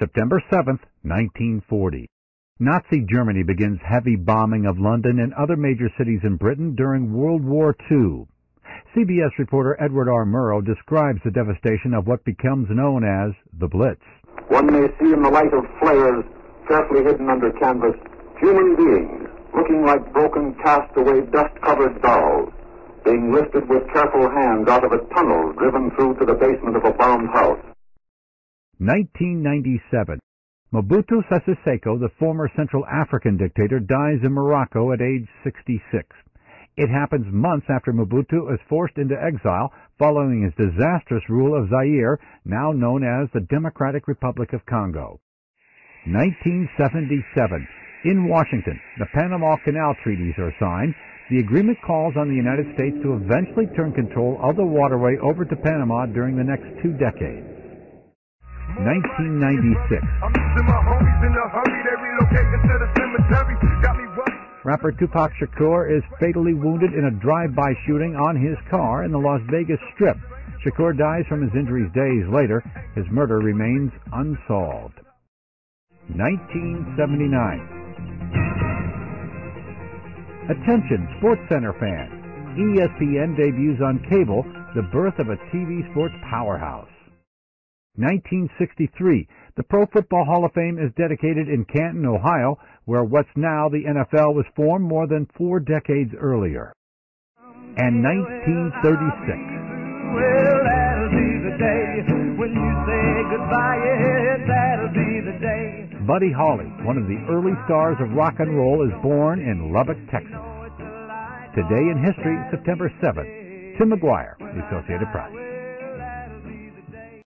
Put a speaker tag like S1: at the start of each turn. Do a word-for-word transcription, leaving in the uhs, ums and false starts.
S1: September seventh, nineteen forty. Nazi Germany begins heavy bombing of London and other major cities in Britain during World War Two. C B S reporter Edward R. Murrow describes the devastation of what becomes known as the Blitz.
S2: One may see in the light of flares carefully hidden under canvas human beings looking like broken, cast-away, dust-covered dolls being lifted with careful hands out of a tunnel driven through to the basement of a bombed house.
S1: nineteen ninety-seven. Mobutu Sese Seko, the former Central African dictator, dies in Morocco at age sixty-six. It happens months after Mobutu is forced into exile following his disastrous rule of Zaire, now known as the Democratic Republic of Congo. nineteen seventy-seven. In Washington, the Panama Canal Treaties are signed. The agreement calls on the United States to eventually turn control of the waterway over to Panama during the next two decades. nineteen ninety-six. Rapper Tupac Shakur is fatally wounded in a drive-by shooting on his car in the Las Vegas Strip. Shakur dies from his injuries days later. His murder remains unsolved. nineteen seventy-nine. Attention, SportsCenter fans. E S P N debuts on cable, the birth of a T V sports powerhouse. nineteen sixty-three. The Pro Football Hall of Fame is dedicated in Canton, Ohio, where what's now the N F L was formed more than four decades earlier. And nineteen thirty-six.
S3: Well, that'll be the day when you say goodbye, yes, that'll be the day.
S1: Buddy Holly, one of the early stars of rock and roll, is born in Lubbock, Texas. Today in history, September seventh. Tim McGuire, The Associated Press.